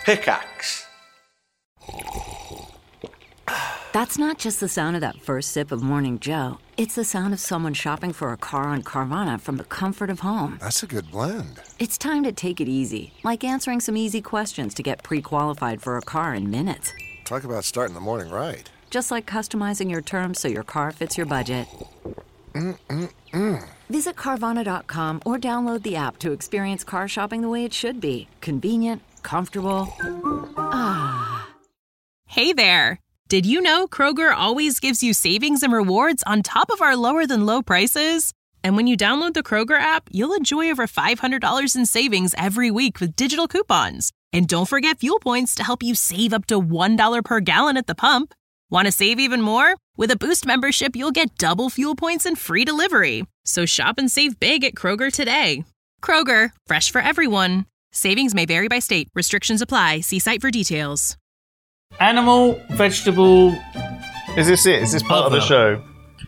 Pickaxe. That's not just the sound of that first sip of Morning Joe. It's the sound of someone shopping for a car on Carvana from the comfort of home. That's a good blend. It's time to take it easy, like answering some easy questions to get pre-qualified for a car in minutes. Talk about starting the morning right. Just like customizing your terms so your car fits your budget. Visit Carvana.com or download the app to experience car shopping the way it should be. Convenient, comfortable. Hey there. Did you know Kroger always gives you savings and rewards on top of our lower-than-low prices? And when you download the Kroger app, you'll enjoy over $500 in savings every week with digital coupons. And don't forget fuel points to help you save up to $1 per gallon at the pump. Want to save even more? With a Boost membership, you'll get double fuel points and free delivery. So shop and save big at Kroger today. Kroger, fresh for everyone. Savings may vary by state. Restrictions apply. See site for details. Animal, vegetable, Is this it? Is this part of the show?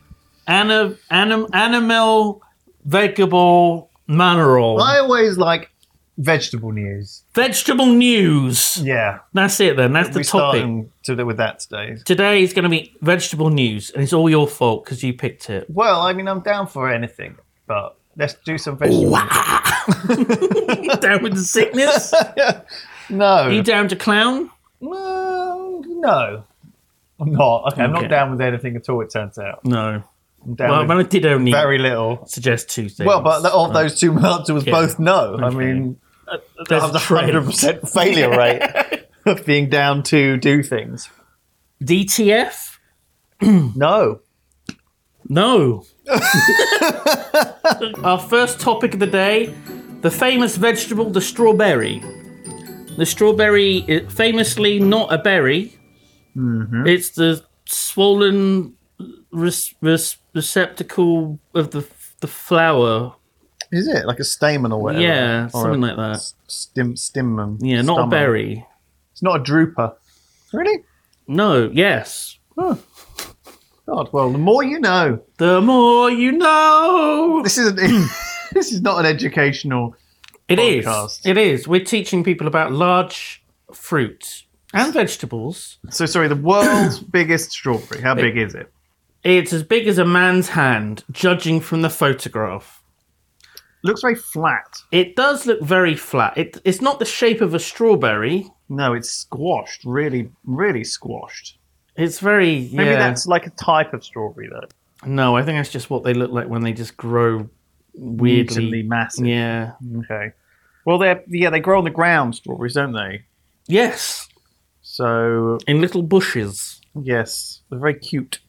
animal, vegetable, mineral. I always like vegetable news. Vegetable news. Yeah. That's it then. That's the We're topic. starting to do with that today. Today is going to be vegetable news, and it's all your fault because you picked it. Well, I mean, I'm down for anything, but let's do some vegetable news. Down with the sickness? No. Are you down to clown? No. I'm not. Okay, I'm not Okay. down with anything at all, it turns out. No. I'm down Well, with but I did only very little. suggest two things. Well, but of those two answers, Yeah. both no. I Okay. mean, There's I have a the trend. 100% failure rate of being down to do things. DTF? No. No. Our first topic of the day, the famous vegetable, the strawberry. The strawberry is famously not a berry. Mm-hmm. It's the swollen receptacle of the flower. Is it like a stamen or whatever? Yeah, Or something a like that. Stimum. Yeah, not a stomach. berry. It's not a drooper. Really? No, yes. God, well, the more you know. The more you know. This isn't. This is not an educational. It is. podcast. It is. We're teaching people about large fruit and vegetables. So sorry, the world's biggest strawberry. How big is it? It's as big as a man's hand, judging from the photograph. Looks very flat. It does look very flat. It's not the shape of a strawberry. No, it's squashed. Really, really squashed. It's very, Maybe yeah. that's like a type of strawberry, though. No, I think that's just what they look like when they just grow weirdly. Mutilely massive. Yeah. Okay. Well, they grow on the ground, strawberries, don't they? Yes. So In little bushes. yes, they're very cute.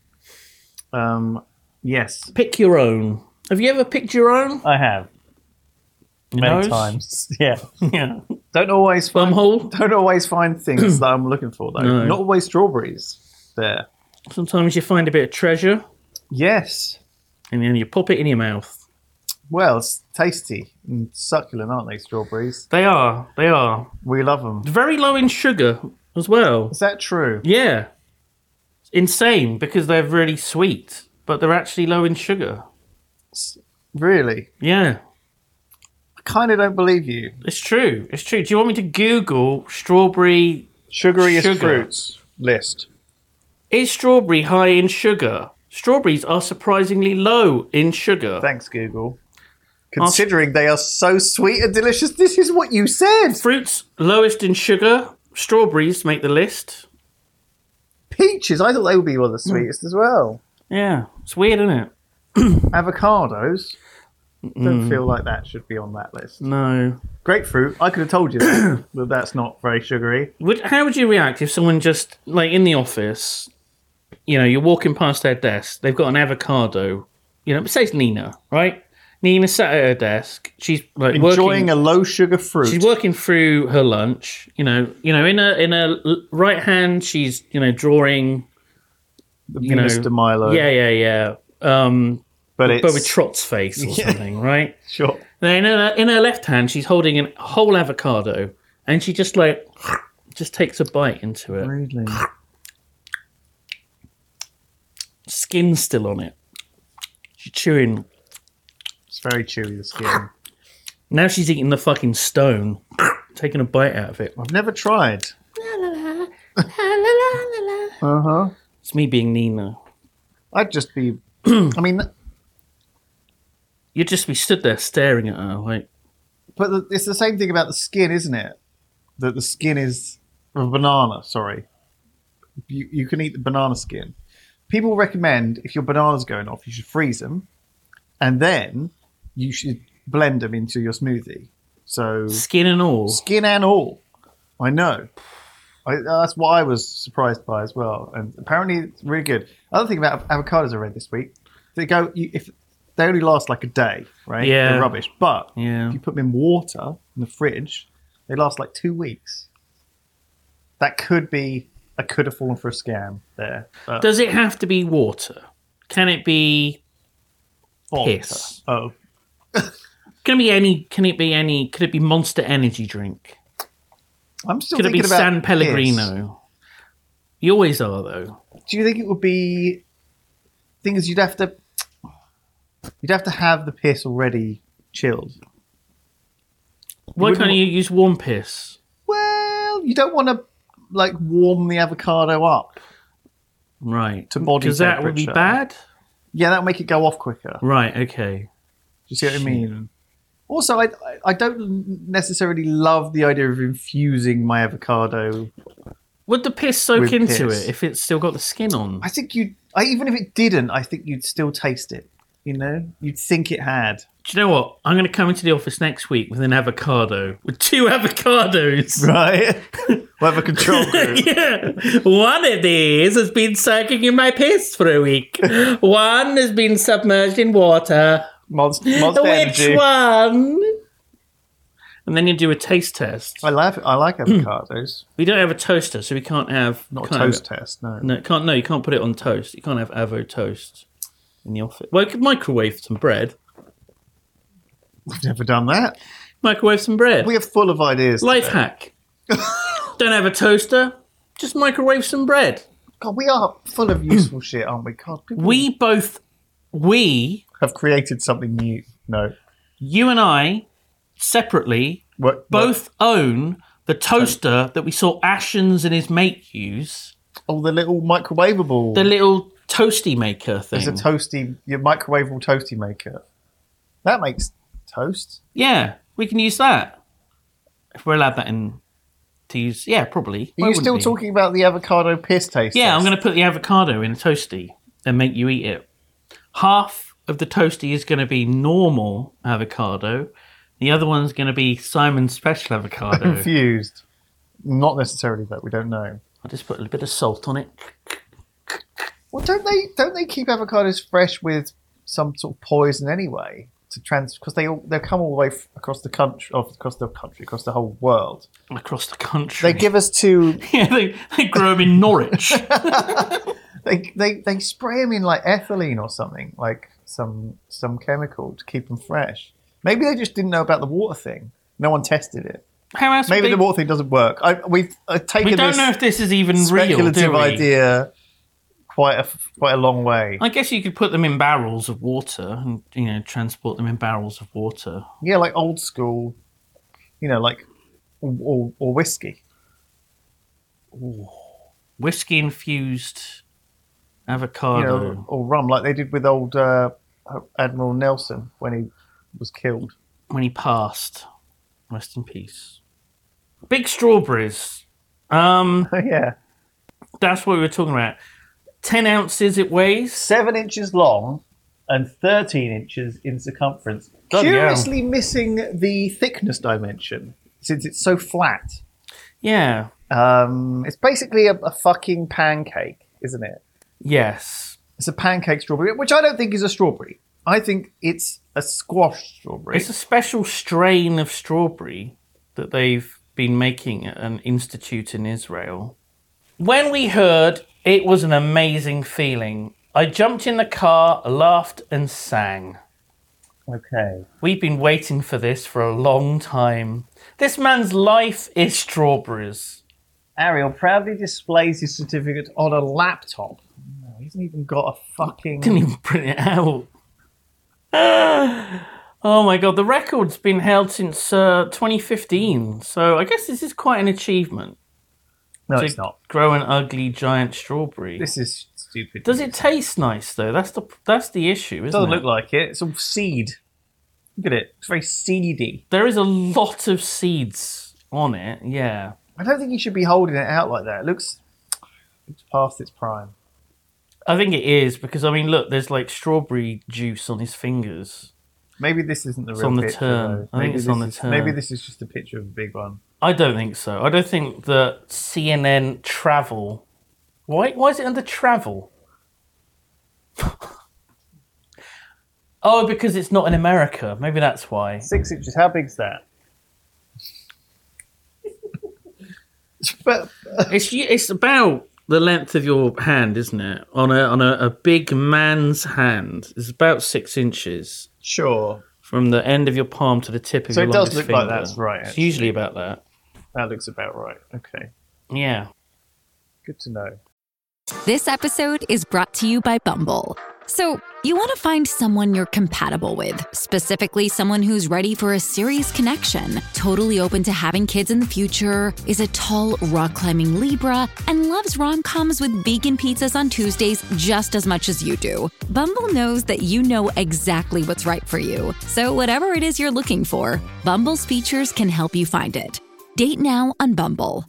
Yes, Pick your own. Have you ever picked your own? I have many Nose? times. Yeah, Yeah. don't always find Bumhole? don't always find things that I'm looking for though. No. Not always strawberries. There. Sometimes you find a bit of treasure Yes. and then you pop it in your mouth. Well, it's tasty and succulent, aren't they? Strawberries. They are. They are. We love them. Very low in sugar as well. Is that true? Yeah. It's insane because they're really sweet, but they're actually low in sugar. Really? Yeah. I kind of don't believe you. It's true. It's true. Do you want me to Google strawberry? Sugariest Sugar. fruits list. Is strawberry high in sugar? Strawberries are surprisingly low in sugar. Thanks, Google. Considering they are so sweet and delicious, this is what you said. Fruits lowest in sugar. Strawberries make the list. Peaches, I thought they would be one of the sweetest as well. Yeah. It's weird, isn't it? Avocados, don't feel like that should be on that list. No. Grapefruit, I could have told you that, but that's not very sugary. How would you react if someone just, like, in the office, you know, you're walking past their desk, they've got an avocado, you know, say it's Nina, right? Nina sat at her desk, she's, like, Enjoying a low sugar fruit. She's working through her lunch, in her right hand, she's, drawing, Mr. Milo. Yeah. But it's... But with Trot's face or something, right? Sure. Then in her left hand, she's holding a whole avocado, and she just takes a bite into it. Really? Skin's still on it. She's chewing. It's very chewy, the skin. Now she's eating the fucking stone. taking a bite out of it. I've never tried. It's me being Nina. I'd just be. I mean, You'd just be stood there staring at her, like. but it's the same thing about the skin, isn't it? That the skin is of a banana. Sorry, you can eat the banana skin. People recommend if your bananas going off, you should freeze them, and then you should blend them into your smoothie. So Skin and all. skin and all. I know. That's what I was surprised by as well. And apparently it's really good. Other thing about avocados I read this week, if they only last like a day, right? Yeah. They're rubbish. But Yeah. if you put them in water in the fridge, they last like 2 weeks. That could be, I could have fallen for a scam there. But Does it have to be water? Can it be water. piss? Oh, Can it be Monster Energy drink? I'm still Could it be thinking about San Pellegrino? You always are, though. piss. Do you think it would be? Thing is, you'd have to have the piss already chilled. Why can't you use warm piss? Well, you don't want to like warm the avocado up. Right. To body because that would be temperature. bad? Yeah, that'll make it go off quicker. Right, okay. Do you see what I mean? Also, I don't necessarily love the idea of infusing my avocado. Would the piss soak With into piss. it if it's still got the skin on? I think even if it didn't, I think you'd still taste it. You know, you'd think it had. Do you know what? I'm going to come into the office next week with an avocado. With 2 avocados. Right? We'll have a control group. Yeah. One of these has been soaking in my piss for a week. One has been submerged in water. Monster Which Energy. one? And then you do a taste test. I like avocados. We don't have a toaster, so we can't have... Not a can't toast have- test, no. No, you can't put it on toast. You can't have avo toast in the office. Well, you could microwave some bread. We've never done that. Microwave some bread. We are full of ideas. Life today. hack. Don't have a toaster. Just microwave some bread. God, we are full of useful shit, aren't we? God, people We have created something new. No. you and I, separately, both own the toaster that we saw Ashens and his mate use. Oh, the little microwavable. The little toasty maker thing. It's a your microwavable toasty maker. That makes toast. Yeah, we can use that. If we're allowed that in to use. Yeah, probably. Are you still talking about the avocado piss taste? Yeah, I'm test? going to put the avocado in a toasty and make you eat it. Half of the toasty is going to be normal avocado. The other one's going to be Simon's special avocado. Confused. Not necessarily that. We don't know. I'll just put a little bit of salt on it. Well, don't they keep avocados fresh with some sort of poison anyway to because they'll come all the way across the whole world. Across the country. They give us to Yeah, they grow them in Norwich. they spray them in like ethylene or something, like some chemical to keep them fresh. Maybe they just didn't know about the water thing. No one tested it. How else? Maybe would the water thing doesn't work. We've taken we don't this know if this is even real, speculative do we? idea quite a long way. I guess you could put them in barrels of water and transport them in barrels of water. Yeah, like old school, like or whiskey. Whiskey infused avocado. Or rum, like they did with old Admiral Nelson when he was killed. When he passed. Rest in peace. Big strawberries. Yeah. That's what we were talking about. 10 ounces it weighs. 7 inches long and 13 inches in circumference. Bloody hell. Curiously missing the thickness dimension since it's so flat. Yeah. It's basically a fucking pancake, isn't it? Yes. It's a pancake strawberry, which I don't think is a strawberry. I think it's a squash strawberry. It's a special strain of strawberry that they've been making at an institute in Israel. When we heard, it was an amazing feeling. I jumped in the car, laughed and sang. Okay. We've been waiting for this for a long time. This man's life is strawberries. Ariel proudly displays his certificate on a laptop. No, he hasn't even got a fucking... Didn't even print it out. Oh my god, the record's been held since 2015, so I guess this is quite an achievement. No, to it's not. grow an ugly giant strawberry. This is stupid. Does it taste nice though? That's the issue, isn't It doesn't it? look like it. It's all seed. Look at it. It's very seedy. There is a lot of seeds on it. Yeah. I don't think you should be holding it out like that. It looks past its prime. I think it is because I mean, look, there's like strawberry juice on his fingers. Maybe this isn't the It's real on the picture. turn. Though. I think Maybe it's this on the is- turn. Maybe this is just a picture of a big one. I don't think so. I don't think that CNN travel. Why is it under travel? Oh, because it's not in America. Maybe that's why. 6 inches. How big's that? But It's about the length of your hand, isn't it? On a big man's hand, it's about 6 inches sure, from the end of your palm to the tip of So your it does longest look like finger. that's right, It's actually. usually about that. that looks about right. Okay, Yeah. good to know. This episode is brought to you by Bumble. So, you want to find someone you're compatible with, specifically someone who's ready for a serious connection, totally open to having kids in the future, is a tall, rock-climbing Libra, and loves rom-coms with vegan pizzas on Tuesdays just as much as you do. Bumble knows that you know exactly what's right for you. So, whatever it is you're looking for, Bumble's features can help you find it. Date now on Bumble.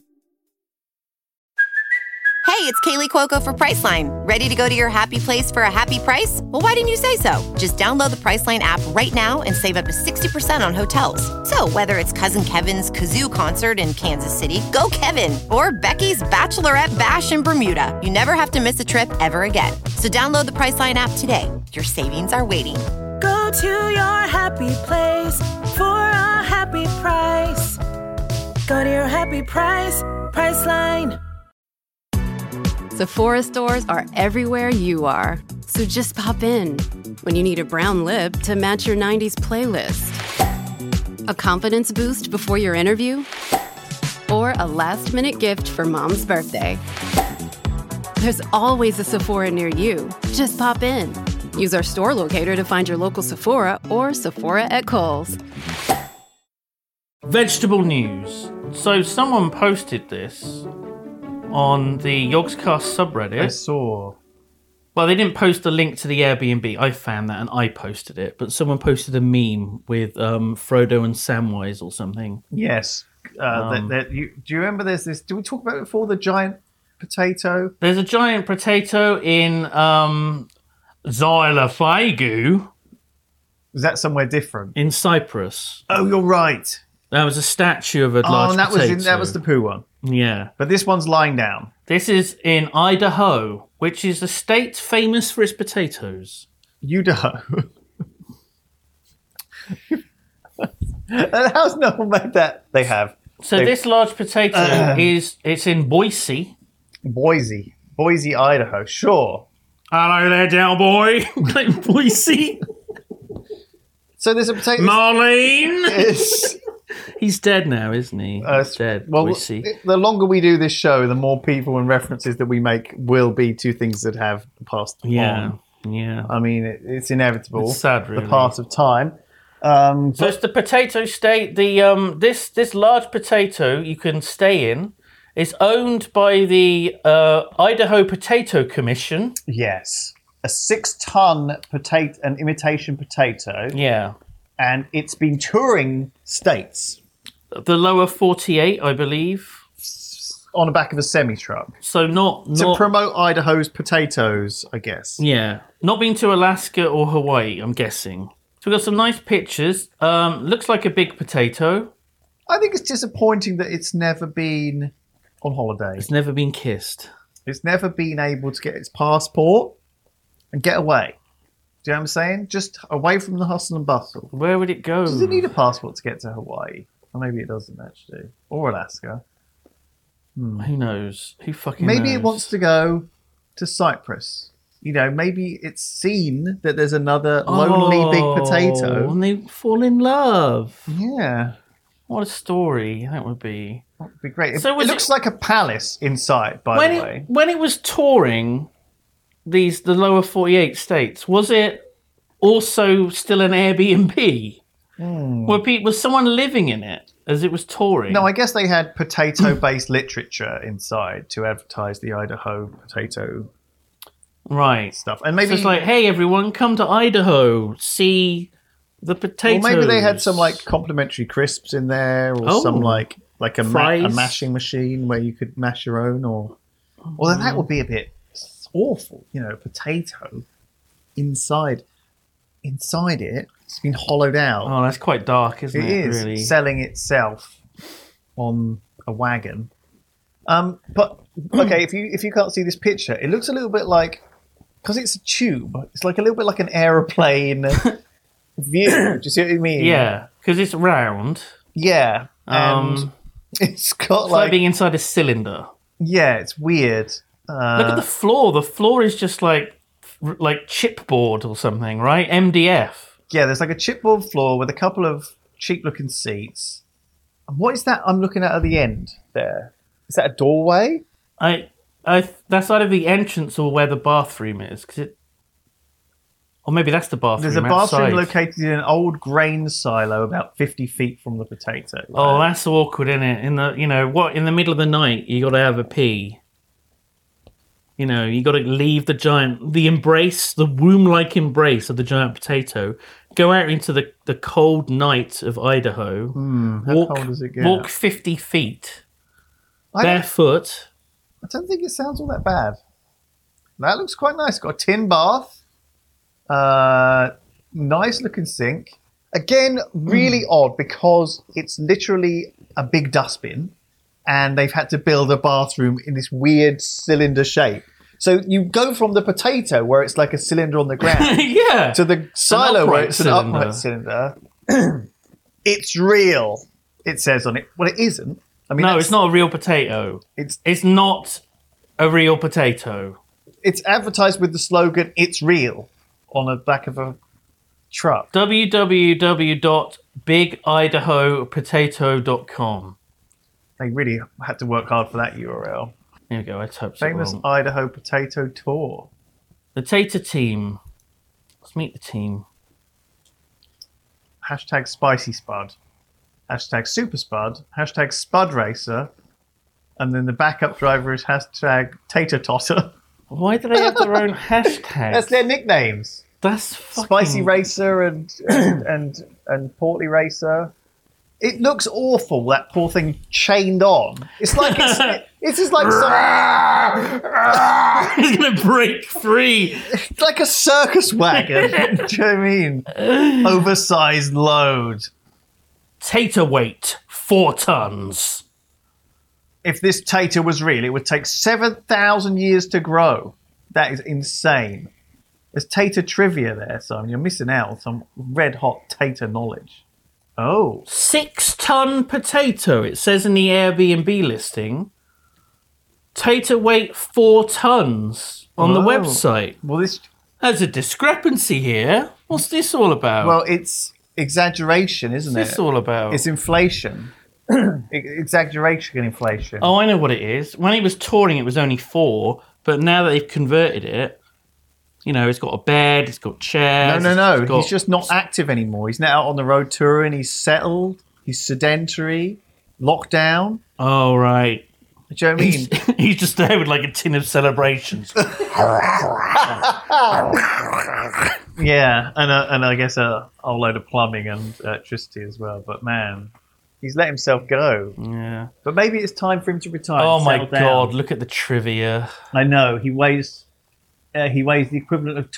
Hey, it's Kaylee Cuoco for Priceline. Ready to go to your happy place for a happy price? Well, why didn't you say so? Just download the Priceline app right now and save up to 60% on hotels. So whether it's Cousin Kevin's Kazoo concert in Kansas City, go Kevin, or Becky's Bachelorette Bash in Bermuda, you never have to miss a trip ever again. So download the Priceline app today. Your savings are waiting. Go to your happy place for a happy price. Go to your happy price, Priceline. Sephora stores are everywhere you are. So just pop in when you need a brown lip to match your 90s playlist. A confidence boost before your interview? Or a last-minute gift for mom's birthday. There's always a Sephora near you. Just pop in. Use our store locator to find your local Sephora or Sephora at Kohl's. Vegetable news. So someone posted this on the Yogscast subreddit. I saw. Well, they didn't post a link to the Airbnb. I found that and I posted it. But someone posted a meme with Frodo and Samwise or something. Yes. Do you remember there's this? Did we talk about it before? The giant potato. There's a giant potato in Xylophagou Was that somewhere different? in Cyprus. Oh, you're right. That was a statue of a large Oh, and that potato. that was the poo one. Yeah. But this one's lying down. This is in Idaho, which is a state famous for its potatoes. Idaho. And how's no one made that? They have. So this large potato it's in Boise. Boise, Idaho. Sure. Hello there, Del boy. Boise. So there's a potato. Marlene. It's- He's dead now, isn't he? He's dead. Well, Boise. the longer we do this show, the more people and references that we make will be to things that have passed Yeah. on. Yeah. I mean, it's inevitable. It's sad, really. The part of time. So it's the potato state. The this large potato you can stay in is owned by the Idaho Potato Commission. Yes. A 6-ton potato, an imitation potato. Yeah. And it's been touring states The lower 48, I believe. on the back of a semi-truck So not to promote Idaho's potatoes, I guess. Yeah, not been to Alaska or Hawaii, I'm guessing. So we've got some nice pictures. Looks like a big potato. I think it's disappointing that it's never been on holiday. It's never been kissed. It's never been able to get its passport and get away. Do you know what I'm saying? Just away from the hustle and bustle. Where would it go? Does it need a passport to get to Hawaii? Or maybe it doesn't actually. Or Alaska. Who knows? Who fucking Maybe knows? it wants to go to Cyprus. You know, maybe it's seen that there's another lonely big potato. And they fall in love. Yeah. What a story that would be. That would be great. So It was looks like a palace inside, by the way. When it was touring the lower 48 states, was it also still an Airbnb? Was someone living in it as it was touring? No, I guess they had potato-based literature inside to advertise the Idaho potato right stuff. And maybe so it's like, hey, everyone, come to Idaho, see the potatoes. Well, maybe they had some like complimentary crisps in there, or some like a mashing machine where you could mash your own, or then that would be a bit awful. You know, potato inside it. It's been hollowed out. Oh, that's quite dark, isn't it? It is really? selling itself on a wagon. But okay, if you can't see this picture, it looks a little bit like, because it's a tube. It's like a little bit like an aeroplane view. Do you see what I mean? Yeah, because it's round. Yeah, and it's got it's like being inside a cylinder. Yeah, it's weird. Look at the floor. The floor is just like chipboard or something, right? MDF. Yeah, there's like a chipboard floor with a couple of cheap-looking seats. And what is that I'm looking at the end there? Is that a doorway? That's either the entrance or where the bathroom is, or maybe that's the bathroom. There's a bathroom outside. located in an old grain silo about 50 feet from the potato. Oh, that's awkward, isn't it? In the middle of the night, you got to have a pee. You know, you got to leave the womb-like embrace of the giant potato, go out into the cold night of Idaho, how cold does it get? Walk 50 feet, barefoot. I don't think it sounds all that bad. That looks quite nice. Got a tin bath, nice-looking sink. Again, really odd because it's literally a big dustbin, and they've had to build a bathroom in this weird cylinder shape. So you go from the potato, where it's like a cylinder on the ground, yeah, to the silo where it's an upright cylinder. It's real, it says on it. Well, it isn't. I mean, no, it's not a real potato. It's not a real potato. It's advertised with the slogan, "It's real," on the back of a truck. www.bigidahopotato.com. They really had to work hard for that URL. Here we go, I typed it Famous wrong. Idaho Potato Tour. The Tater Team. Let's meet the team. Hashtag Spicy Spud. Hashtag Super Spud. Hashtag Spud Racer. And then the backup driver is hashtag Tater Totter. Why do they have their own hashtags? That's their nicknames. That's fucking... Spicy Racer and Portly Racer. It looks awful, that poor thing chained on. It's like it's just like He's going to break free. It's like a circus wagon. Do you know what I mean? Oversized load. Tater weight, 4 tons. If this tater was real, it would take 7,000 years to grow. That is insane. There's tater trivia there, Simon. You're missing out on some red-hot tater knowledge. Oh. 6-ton potato, it says in the Airbnb listing. Tater weight 4 tons on the website. Well, there's a discrepancy here. What's this all about? Well, it's exaggeration, isn't it? What's this all about? It's inflation. Exaggeration and inflation. Oh, I know what it is. When he was touring, it was only 4, but now that they've converted it, you know, it's got a bed, it's got chairs. No. He's just not active anymore. He's now out on the road touring. He's settled. He's sedentary. Locked down. Oh, right. Do you know what I mean? He's just there with like a tin of celebrations. Yeah, and I guess a whole load of plumbing and electricity as well. But man, he's let himself go. Yeah. But maybe it's time for him to retire. Oh my God! Look at the trivia. I know he weighs the equivalent of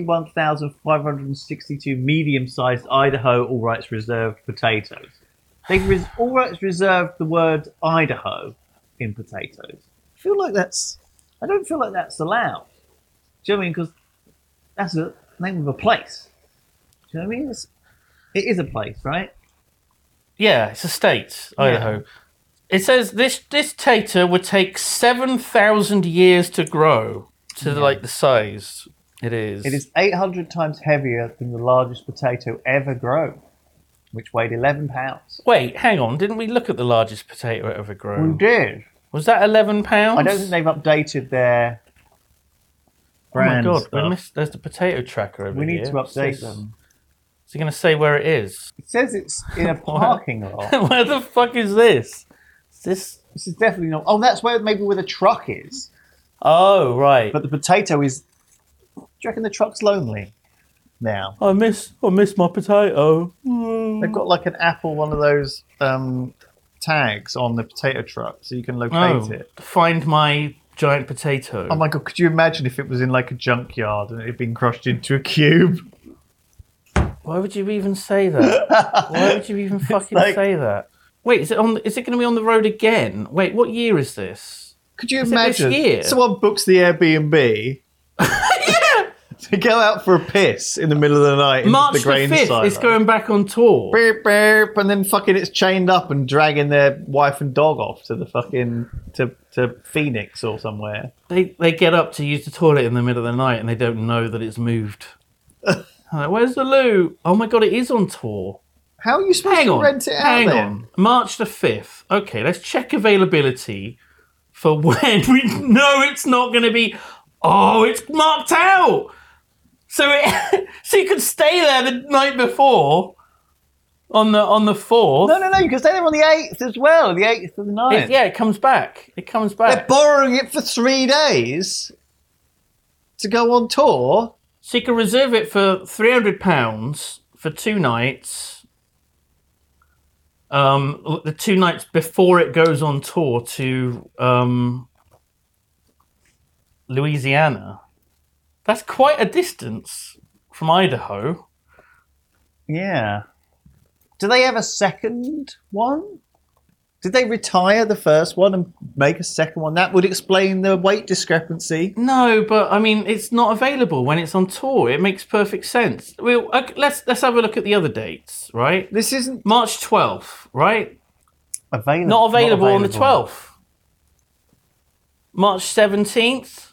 21,562 medium-sized Idaho All Rights Reserved potatoes. They've All Rights reserved the word Idaho in potatoes. I don't feel like that's allowed. Do you know what I mean? Because that's the name of a place. Do you know what I mean? It is a place, right? Yeah, it's a state, Idaho. Yeah. It says this tater would take 7,000 years to grow to like the size it is. It is 800 times heavier than the largest potato ever grown, which weighed 11 pounds. Wait, hang on. Didn't we look at the largest potato ever grown? We did. Was that 11 pounds? I don't think they've updated their brand. Oh my God, there's the potato tracker over here. We need to update them. Is he going to say where it is? It says it's in a parking lot. Where the fuck is this? This is definitely not. Oh, that's where the truck is. Oh, right. But the potato is. Do you reckon the truck's lonely now? I miss my potato. They've got like an Apple, one of those tags on the potato truck, so you can locate it. Find my giant potato. Oh my god! Could you imagine if it was in like a junkyard and it had been crushed into a cube? Why would you even say that? Why would you even fucking say that? Wait, is it going to be on the road again? Wait, what year is this? Could you Is imagine? it this year? Someone books the Airbnb. To go out for a piss in the middle of the night. March the grain 5th, silo. it's going back on tour. Beep, beep, and then fucking it's chained up and dragging their wife and dog off to the fucking to Phoenix or somewhere. They get up to use the toilet in the middle of the night and they don't know that it's moved. Like, where's the loo? Oh my god, it is on tour. How are you supposed to rent it out Hang then? on. March the 5th. Okay, let's check availability for when we know it's not going to be. Oh, it's marked out. So you could stay there the night before on the 4th. No, you can stay there on the 8th as well, the 8th of the 9th. It comes back. It comes back. They're borrowing it for 3 days to go on tour. So you can reserve it for £300 for 2 nights. The 2 nights before it goes on tour to Louisiana. That's quite a distance from Idaho. Yeah. Do they have a second one? Did they retire the first one and make a second one? That would explain the weight discrepancy. No, but I mean, it's not available when it's on tour. It makes perfect sense. Let's have a look at the other dates, right? This isn't March 12th, right? available. Not available on the 12th. March 17th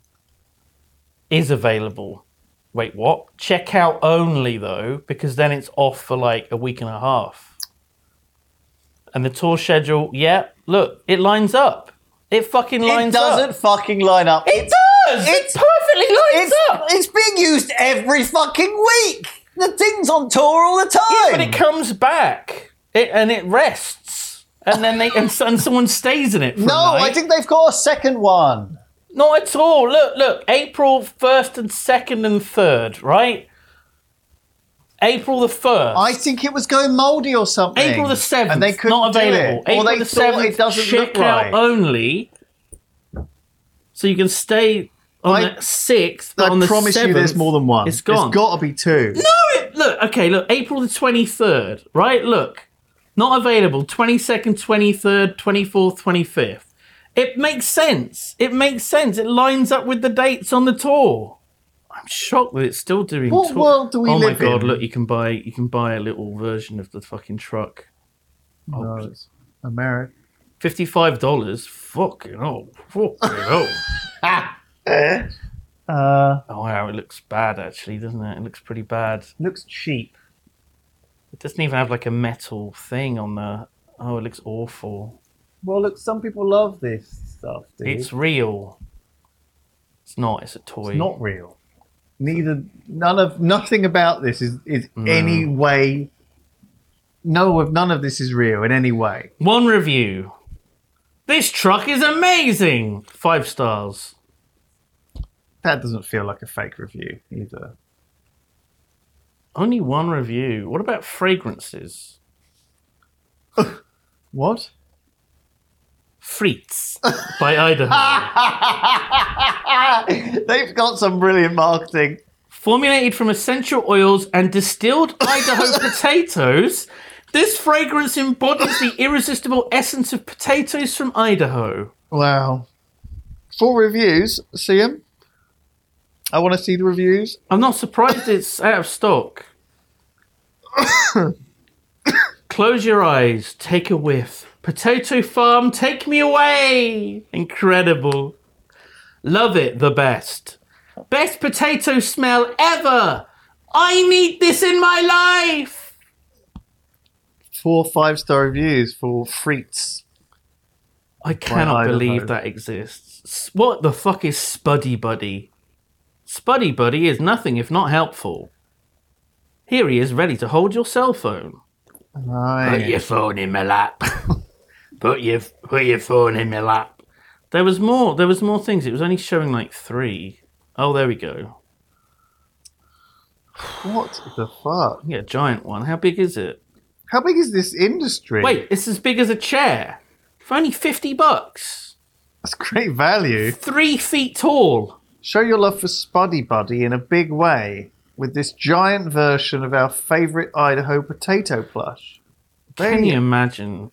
is available. Wait, what? Checkout only, though, because then it's off for like a week and a half. And the tour schedule, look, it lines up. It fucking lines up. It doesn't fucking line up. It does! It perfectly lines up! It's being used every fucking week! The thing's on tour all the time! Yeah, but it comes back. It rests. And then and someone stays in it for a night. I think they've got a second one. Not at all. Look. April 1st and 2nd and 3rd, right? April the 1st. I think it was going mouldy or something. April the 7th. And they couldn't not available. do it. April Or they the thought 7th. it doesn't look check out right. only. So you can stay on the 6th. But on I the promise 7th, you there's more than one. It's gone. There's got to be 2. Look, April the 23rd, right? Look. Not available. 22nd, 23rd, 24th, 25th. It makes sense. It lines up with the dates on the tour. I'm shocked that it's still doing. What world do we live in? Oh my god! Look, you can buy a little version of the fucking truck. No, it's America. $55. Fucking hell. Oh wow, it looks bad actually, doesn't it? It looks pretty bad. Looks cheap. It doesn't even have like a metal thing on the. Oh, it looks awful. Well, look, some people love this stuff, dude. It's real. It's not. It's a toy. It's not real. Nothing about this is any way. None of this is real in any way. One review. This truck is amazing. 5 stars. That doesn't feel like a fake review either. Only one review. What about fragrances? What? Frites by Idaho. They've got some brilliant marketing. Formulated from essential oils and distilled Idaho potatoes, this fragrance embodies the irresistible essence of potatoes from Idaho. Wow. 4 reviews. See them? I want to see the reviews. I'm not surprised it's out of stock. Close your eyes, take a whiff. Potato farm, take me away! Incredible. Love it, the best. Best potato smell ever! I need this in my life! 4 5-star reviews for Frites. I cannot Idaho. believe that exists. What the fuck is Spuddy Buddy? Spuddy Buddy is nothing if not helpful. Here he is, ready to hold your cell phone. Right. Put your phone in my lap. Put your phone in my lap. There was more things. It was only showing like 3. Oh, there we go. What the fuck? Yeah, giant one. How big is it? How big is this industry? Wait, it's as big as a chair. For only $50. That's great value. 3 feet tall. Show your love for Spuddy Buddy in a big way with this giant version of our favourite Idaho potato plush. Can you imagine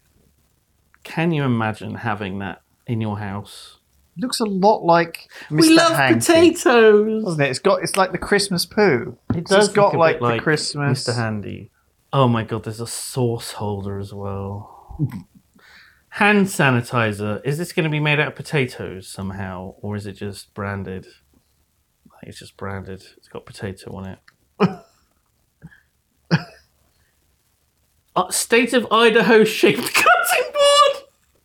having that in your house? It looks a lot like Mr. We love Hanky, potatoes. doesn't it? It's like the Christmas poo. It does It's got look a like bit like the Christmas. Mr. Handy. Oh my god, there's a sauce holder as well. Hand sanitizer. Is this going to be made out of potatoes somehow, or is it just branded? I think it's just branded. It's got potato on it. State of Idaho shaped cutting board.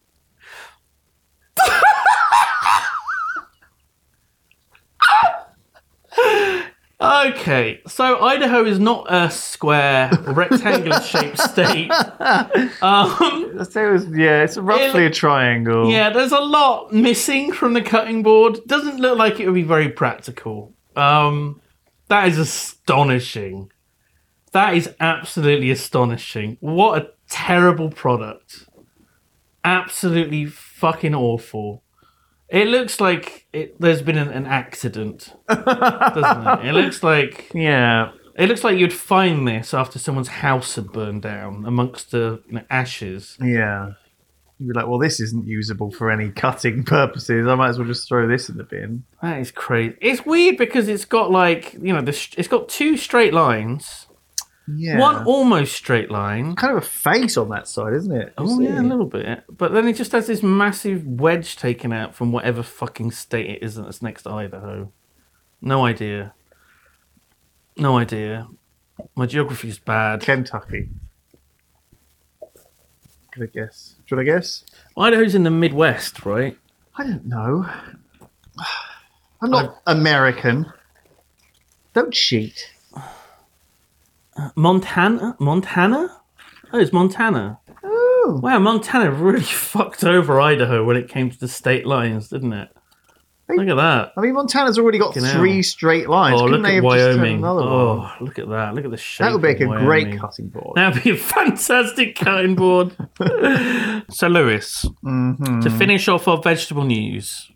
Okay, so Idaho is not a square, rectangular shaped state. It's roughly a triangle. Yeah, there's a lot missing from the cutting board. Doesn't look like it would be very practical. That is astonishing. That is absolutely astonishing. What a terrible product. Absolutely fucking awful. It looks like there's been an accident, doesn't it? It looks like you'd find this after someone's house had burned down amongst the ashes. Yeah. You'd be like, well, this isn't usable for any cutting purposes. I might as well just throw this in the bin. That is crazy. It's weird because it's got it's got 2 straight lines. Yeah. One almost straight line. Kind of a face on that side, isn't it? Oh, yeah, a little bit. But then it just has this massive wedge taken out from whatever fucking state it is that's next to Idaho. No idea. My geography's bad. Kentucky. Should I guess? Idaho's in the Midwest, right? I don't know. I'm not American. Don't cheat. Montana? Oh, it's Montana. Oh. Wow, Montana really fucked over Idaho when it came to the state lines, didn't it? Look at that. I mean, Montana's already got 3 straight lines. Oh, Couldn't look they at have just Wyoming. done another one? Oh, look at that. Look at the shape. That would make a of great Wyoming. cutting board. That would be a fantastic cutting board. So, Lewis, to finish off our vegetable news.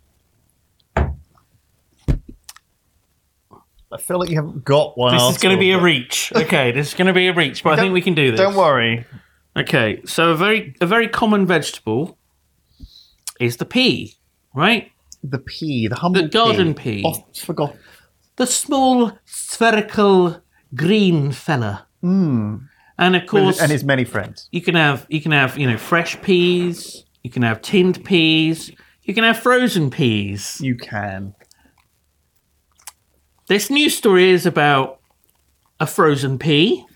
I feel like you haven't got one. This is going to be a reach. Okay, this is going to be a reach, but I think we can do this. Don't worry. Okay, so a very common vegetable is the pea, right? The pea, the humble The garden pea. Oh, forgot. The small spherical green fella. And of course, And his many friends. you can have fresh peas. You can have tinned peas. You can have frozen peas. You can. This news story is about a frozen pea.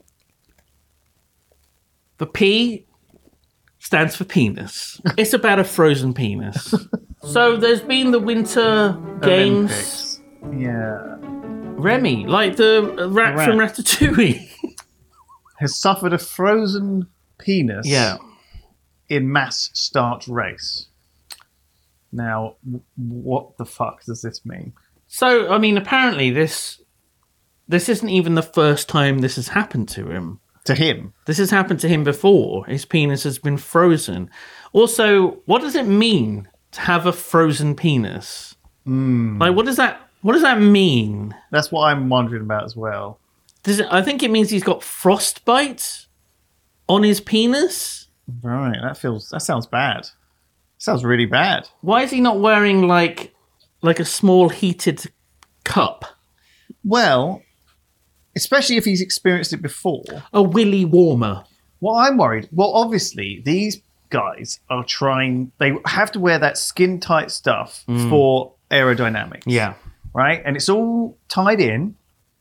The P stands for penis. It's about a frozen penis. So there's been the Winter Games. Olympics. Yeah. Remy, like the rat from Ratatouille. Has suffered a frozen penis Yeah. in mass start race. Now, what the fuck does this mean? So, I mean, apparently this isn't even the first time this has happened to him. To him? This has happened to him before. His penis has been frozen. Also, what does it mean to have a frozen penis? Like, what does that mean? That's what I'm wondering about as well. I think it means he's got frostbite on his penis. Right, that sounds bad. Sounds really bad. Why is he not wearing like a small heated cup? Well, especially if he's experienced it before. A willy warmer. Well, I'm worried. Well, obviously, these guys are trying. They have to wear that skin tight stuff for aerodynamics. Yeah. Right, and it's all tied in.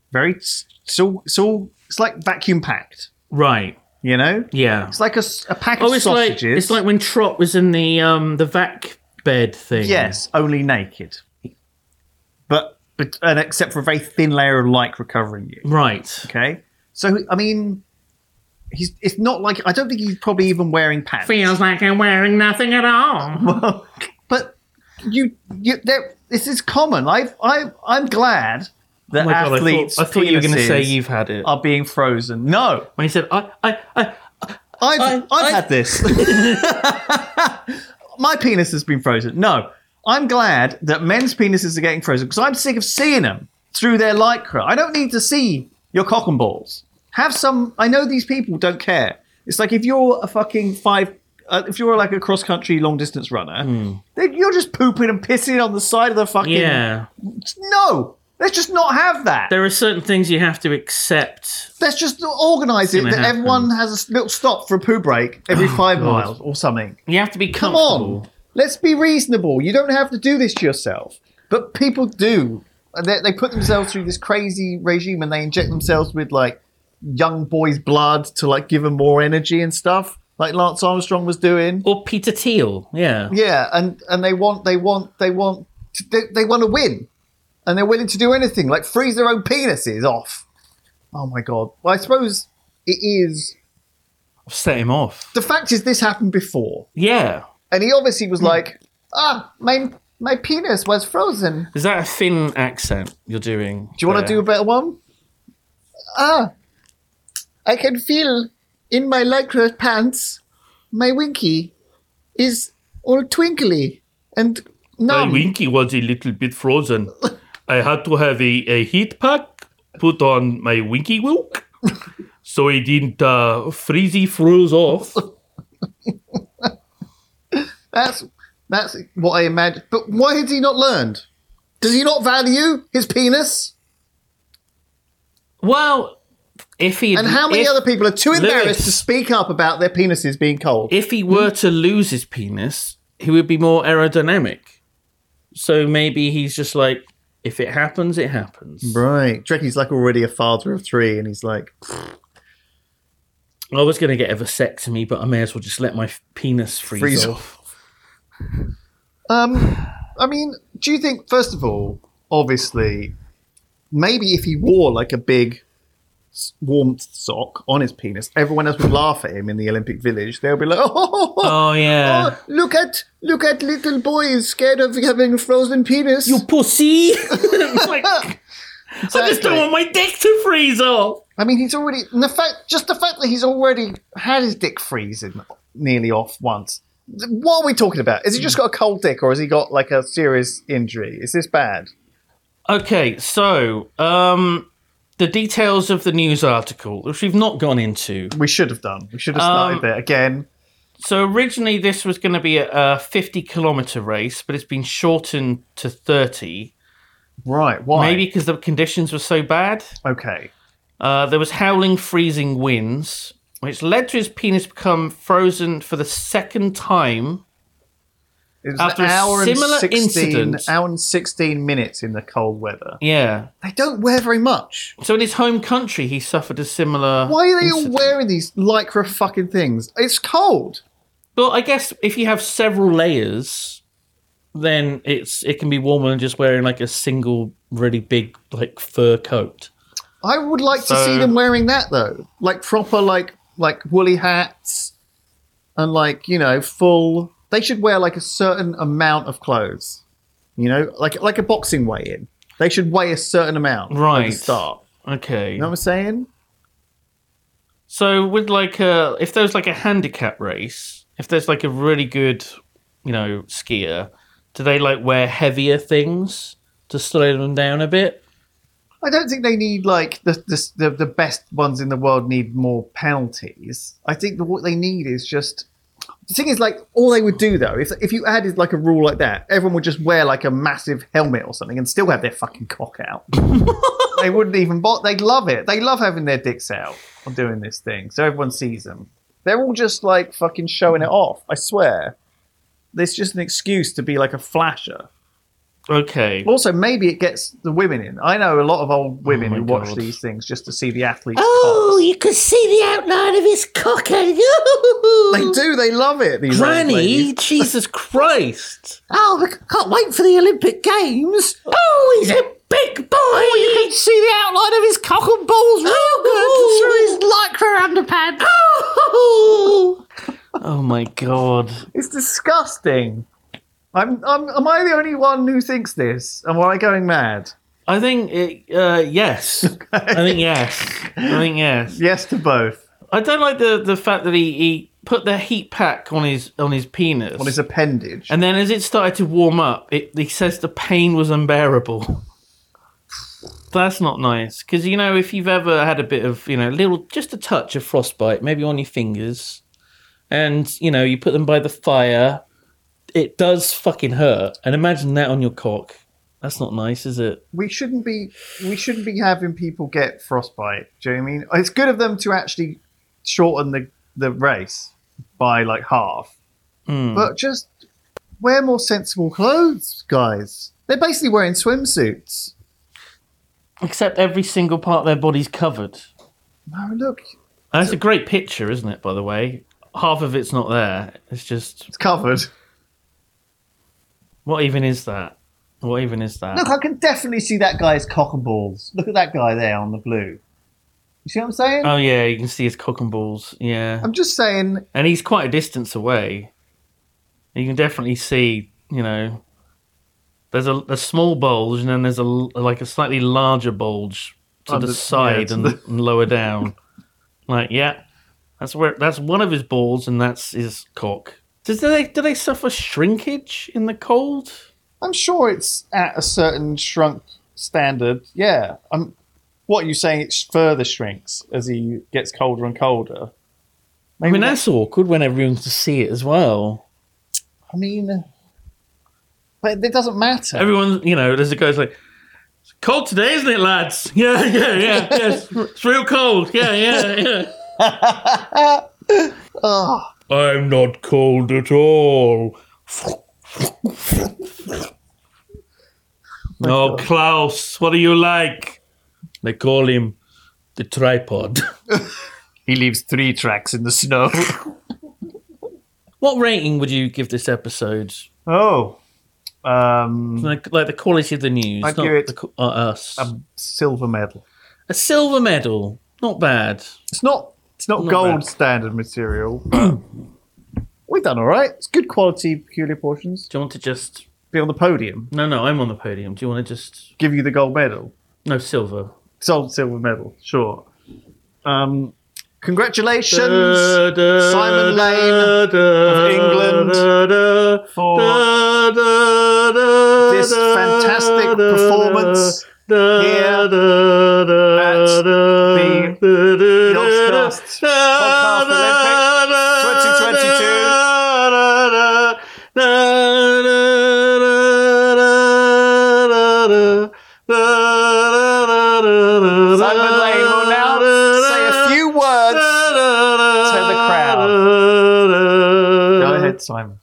It's like vacuum packed. Right. You know. Yeah. It's like a pack of sausages. It's like when Trott was in the vac bed thing. Yes, only naked. But and except for a very thin layer of lycra covering you. Right. Okay. So I mean, it's not like I don't think he's probably even wearing pants. Feels like I'm wearing nothing at all. Well, but this is common. I'm glad that athletes. I thought you were going to say you've had it. Are being frozen. No, when he said I've had this. My penis has been frozen. No, I'm glad that men's penises are getting frozen because I'm sick of seeing them through their lycra. I don't need to see your cock and balls. Have some. I know these people don't care. It's like if you're a fucking if you're like a cross country long distance runner, then you're just pooping and pissing on the side of the fucking. Yeah. No. Let's just not have that. There are certain things you have to accept. Let's just organise it that everyone has a little stop for a poo break every 5 miles or something. You have to be comfortable. Come on. Let's be reasonable. You don't have to do this to yourself. But people do. They put themselves through this crazy regime and they inject themselves with like young boys' blood to like give them more energy and stuff, like Lance Armstrong was doing. Or Peter Thiel, yeah. Yeah, and they want to win. And they're willing to do anything, like freeze their own penises off. Oh my God. Well, I suppose it is. Set him off. The fact is, this happened before. Yeah. And he obviously was like, my penis was frozen. Is that a Finn accent you're doing? Do you want to do a better one? I can feel in my lycra pants, my winky is all twinkly and numb. My winky was a little bit frozen. I had to have a heat pack put on my winky wilk so it didn't froze off. That's what I imagine. But why has he not learned? Does he not value his penis? Well, if he... And how many other people are too embarrassed to speak up about their penises being cold? If he were to lose his penis, he would be more aerodynamic. So maybe he's just like, if it happens, it happens. Right. Do you reckon he's like already a father of 3 and he's like... I was going to get a vasectomy, but I may as well just let my penis freeze off. I mean, do you think, first of all, obviously, maybe if he wore like a big warmth sock on his penis, everyone else would laugh at him in the Olympic Village. They'll be like, oh yeah, look at little boys scared of having a frozen penis. You pussy! Like, exactly. I just don't want my dick to freeze off. I mean, he's already the fact that he's already had his dick freezing nearly off once. What are we talking about? Has he just got a cold dick, or has he got like a serious injury? Is this bad? Okay, so the details of the news article, which we've not gone into. We should have done. We should have started there again. So originally this was going to be a 50-kilometre race, but it's been shortened to 30. Right, why? Maybe because the conditions were so bad. Okay. There was howling, freezing winds, which led to his penis become frozen for the second time. It was after an hour a similar and 16 minutes in the cold weather. Yeah. They don't wear very much. So in his home country, he suffered a similar... Why are they all wearing these lycra fucking things? It's cold. Well, I guess if you have several layers, then it can be warmer than just wearing like a single really big like fur coat. I would like to see them wearing that though. Like proper like woolly hats and like, you know, full... They should wear like a certain amount of clothes, you know, like a boxing weigh-in. They should weigh a certain amount right at the start. Okay, you know what I'm saying? So with like if there's like a handicap race, if there's like a really good, you know, skier, do they like wear heavier things to slow them down a bit? I don't think they need like the best ones in the world need more penalties. I think that what they need is just. The thing is, like, all they would do, though, if you added, like, a rule like that, everyone would just wear, like, a massive helmet or something and still have their fucking cock out. They wouldn't even they'd love it. They love having their dicks out on doing this thing, so everyone sees them. They're all just, like, fucking showing it off, I swear. It's just an excuse to be, like, a flasher. Okay. Also, maybe it gets the women in. I know a lot of old women who watch these things just to see the athletes' cocks. You can see the outline of his cock. They do. They love it. These Granny, Jesus Christ. Oh, I can't wait for the Olympic Games. Oh, he's a Big boy! Oh, you can see the outline of his cock and balls real good through his lycra underpants. Oh my god. It's disgusting. Am I the only one who thinks this? Am I going mad? I think yes. I think yes. Yes to both. I don't like the fact that he put the heat pack on his penis. On his appendage. And then as it started to warm up, he says the pain was unbearable. That's not nice. Because, if you've ever had a bit of, just a touch of frostbite, maybe on your fingers, and, you put them by the fire, it does fucking hurt. And imagine that on your cock. That's not nice, is it? We shouldn't be having people get frostbite. Do you know what I mean? It's good of them to actually shorten the race by like half. But just wear more sensible clothes, guys. They're basically wearing swimsuits. Except every single part of their body's covered. No, look. That's a great picture, isn't it, by the way? Half of it's not there. It's covered. What even is that? Look, I can definitely see that guy's cock and balls. Look at that guy there on the blue. You see what I'm saying? Oh, yeah, you can see his cock and balls. Yeah. I'm just saying... And he's quite a distance away. You can definitely see, there's a small bulge and then there's a slightly larger bulge to the side and lower down. That's one of his balls and that's his cock. Do they suffer shrinkage in the cold? I'm sure it's at a certain shrunk standard. Yeah. What are you saying? It further shrinks as he gets colder and colder. Maybe that's awkward when everyone can see it as well. But it doesn't matter. Everyone, there's a guy's like, it's cold today, isn't it, lads? Yeah. It's real cold. Yeah. Oh. I'm not cold at all. Oh, Klaus, what are you like? They call him the tripod. He leaves 3 tracks in the snow. What rating would you give this episode? Oh. Like the quality of the news. I'd give it us. A silver medal. A silver medal. Not bad. It's not gold standard material, but we've done all right. It's good quality, peculiar portions. Do you want to just... be on the podium? No, I'm on the podium. Do you want to just... give you the gold medal? No, silver. Silver medal, sure. Congratulations, Simon Lane of England, for this fantastic performance here at the Yogscast Podcast Olympics 2022. Simon Lane will now say a few words to the crowd. Go ahead, Simon.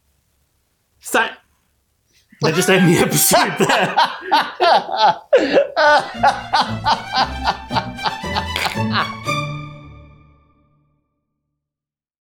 They just end the episode there.